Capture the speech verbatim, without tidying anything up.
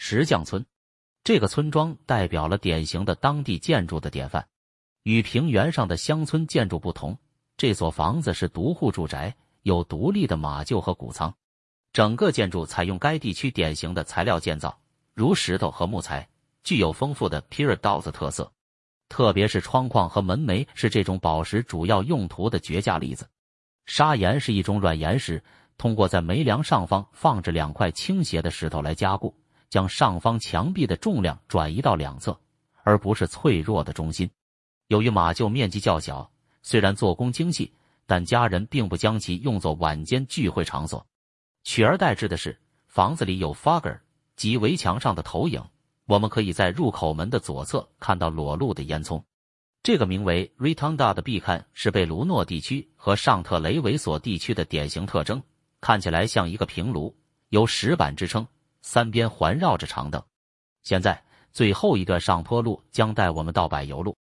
石匠村。这个村庄代表了典型的当地建筑的典范。与平原上的乡村建筑不同，这所房子是独户住宅，有独立的马厩和谷仓。整个建筑采用该地区典型的材料建造，如石头和木材，具有丰富的 Pyrex 特色。特别是窗框和门楣是这种宝石主要用途的绝佳例子。砂岩是一种软岩石，通过在楣梁上方放置两块倾斜的石头来加固，将上方墙壁的重量转移到两侧，而不是脆弱的中心。由于马厩面积较小，虽然做工精细，但家人并不将其用作晚间聚会场所。取而代之的是，房子里有 fogger 即围墙上的投影，我们可以在入口门的左侧看到裸露的烟囱。这个名为 Rotunda 的壁龛是贝卢诺地区和上特雷维索地区的典型特征，看起来像一个平炉，由石板支撑，三边环绕着长凳。现在，最后一段上坡路将带我们到柏油路。